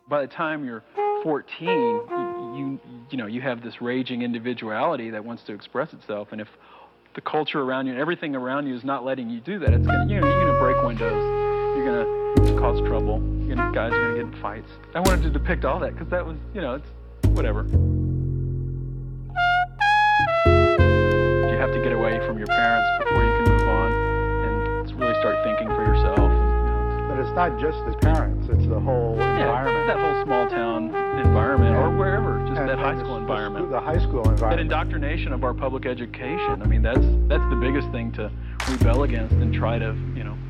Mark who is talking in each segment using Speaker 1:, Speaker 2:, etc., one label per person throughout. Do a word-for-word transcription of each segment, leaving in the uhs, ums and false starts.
Speaker 1: By the time you're fourteen, you, you you know you have this raging individuality that wants to express itself, and if the culture around you and everything around you is not letting you do that, it's gonna you know you're gonna break windows, you're gonna cause trouble, you're gonna, guys are gonna get in fights. I wanted to depict all that because that was you know it's whatever. You have to get away from your parents before you can move on and really start thinking for yourself.
Speaker 2: But it's not just the parents, it's the whole
Speaker 1: yeah,
Speaker 2: environment.
Speaker 1: That whole small town environment,
Speaker 2: and,
Speaker 1: or wherever, just
Speaker 2: and,
Speaker 1: that high
Speaker 2: and
Speaker 1: school
Speaker 2: the,
Speaker 1: environment.
Speaker 2: The high school environment.
Speaker 1: That indoctrination of our public education, I mean, that's that's the biggest thing to rebel against and try to, you know.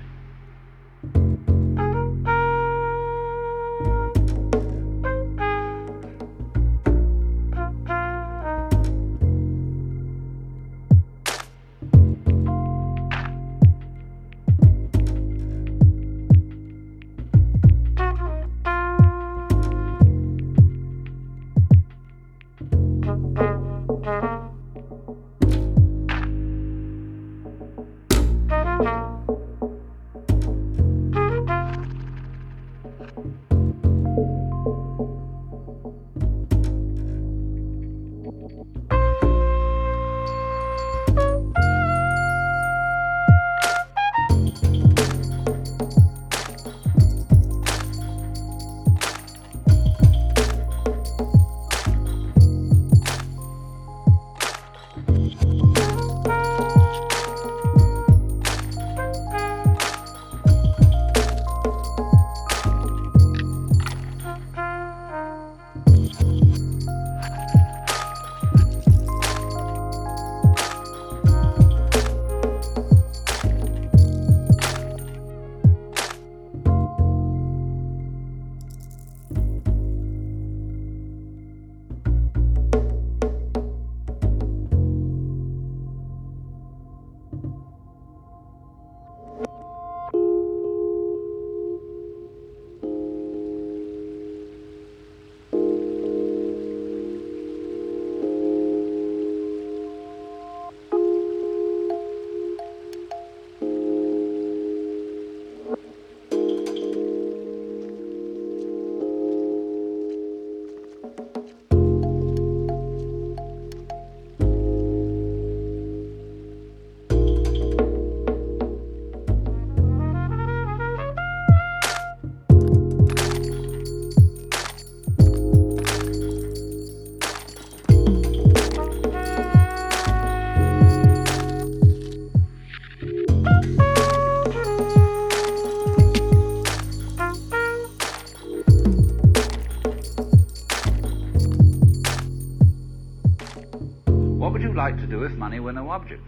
Speaker 3: To do if money were no object?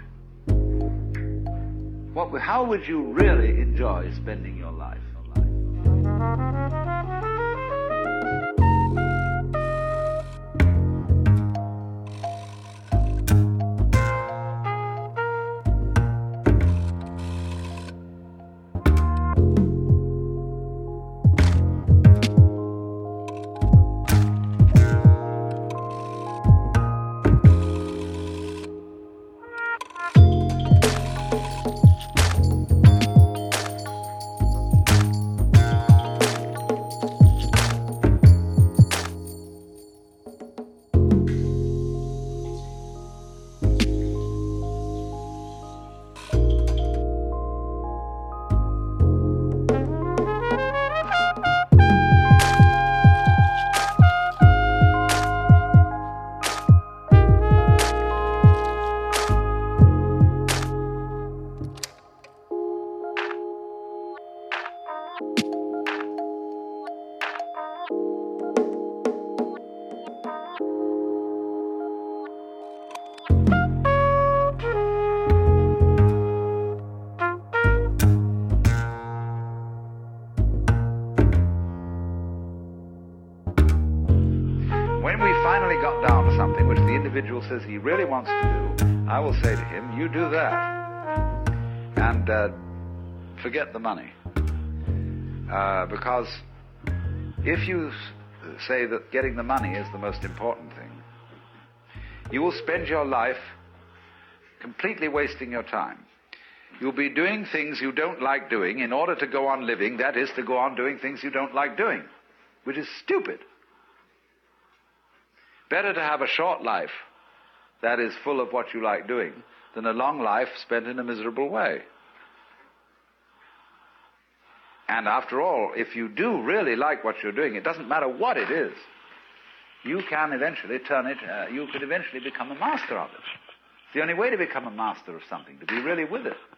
Speaker 3: What, how would you really enjoy spending your life? Says he really wants to do, I will say to him, you do that and uh, forget the money, uh, because if you say that getting the money is the most important thing, you will spend your life completely wasting your time. You'll be doing things you don't like doing in order to go on living, that is, to go on doing things you don't like doing. which is stupid. Better to have a short life that is full of what you like doing than a long life spent in a miserable way. And after all, if you do really like what you're doing, it doesn't matter what it is, you can eventually turn it, uh, you could eventually become a master of it. It's the only way to become a master of something, to be really with it.